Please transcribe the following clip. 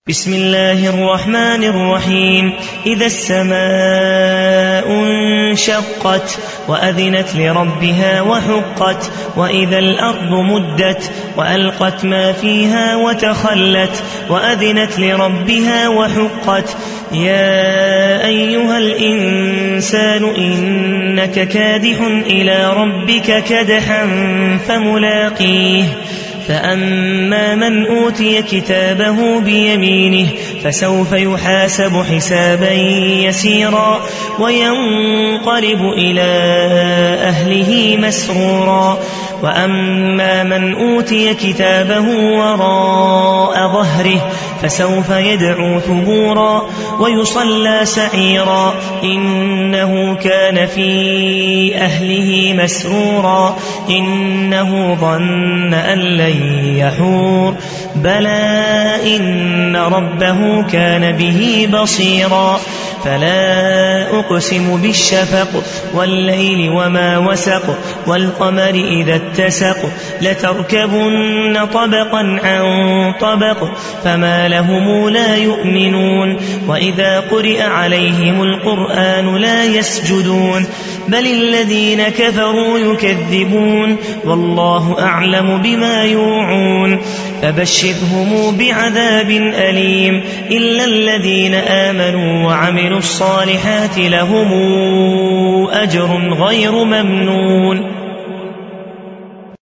بسم الله الرحمن الرحيم. إذا السماء انشقت وأذنت لربها وحقت وإذا الأرض مدت وألقت ما فيها وتخلت وأذنت لربها وحقت يا أيها الإنسان إنك كادح إلى ربك كدحا فملاقيه فأما من أوتي كتابه بيمينه فسوف يحاسب حسابا يسيرا وينقلب إلى أهله مسرورا وأما من أوتي كتابه وراء ظهره فسوف يدعو ثبورا ويصلى سعيرا إنه كان في أهله مسرورا إنه ظن أن لن يحور بلى إن ربه كان به بصيرا فلا أقسم بالشفق والليل وما وسق والقمر إذا اتسق لتركبن طبقا عن طبق فما لهم لا يؤمنون وإذا قرئ عليهم القرآن لا يسجدون بل الذين كفروا يكذبون والله أعلم بما يوعون فبشرهم بعذاب أليم إلا الذين آمنوا وعملوا الصالحات لهم أجر غير ممنون.